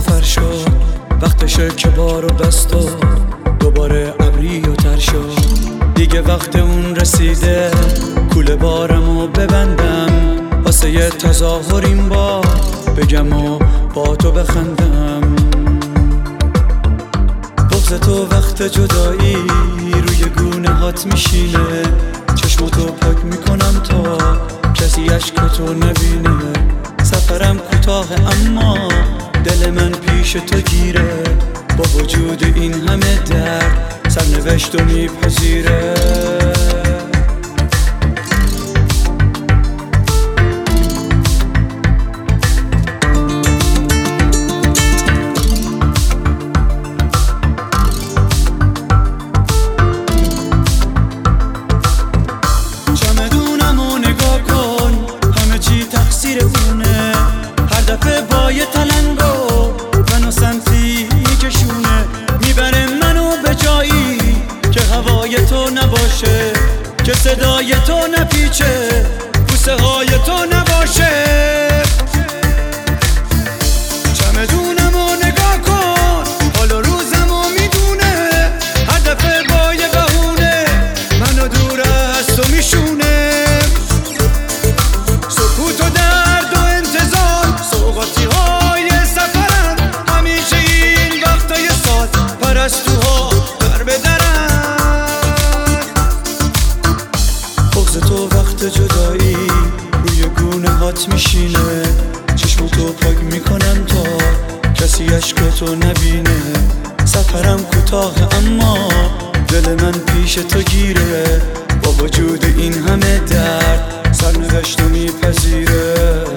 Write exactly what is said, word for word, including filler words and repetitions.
سفر شد، وقتشه که بارو دست و دوباره ابری و تر شد. دیگه وقت اون رسیده کوله بارمو ببندم، واسه یه تظاهر این بار بگم و با تو بخندم. بغض تو وقت جدایی روی گونه هات میشینه، چشماتو پاک میکنم تا کسی عشقتو نبینه. سفرم کوتاه اما دل من پیش تو گیره، با وجود این همه درد سرنوشتو میپذیره. چمدونمو نگاه کن، همه چی تقصیر اونه. هر دفعه با یه تلنگو منو سمتی میکشونه، میبره منو به جایی که هوای تو نباشه، که صدای تو نپیچه، بوسه های تو نباشه. چمدونمو نگاه کن، حال و روزمو میدونه. هر دفعه با یه بهونه منو دور از تو میشونه. سکوت و درد و انتظار سوغاتی های سفرن، همیشه این وقتای سال پرستوها در بدرن. بغض تو وقت جدایی روی گونه هات میشینه، چشماتو پاک میکنم تا کسی عشقتو نبینه. سفرم کوتاه اما دل من پیش تو گیره، با وجود این همه درد سرنوشتو میپذیره.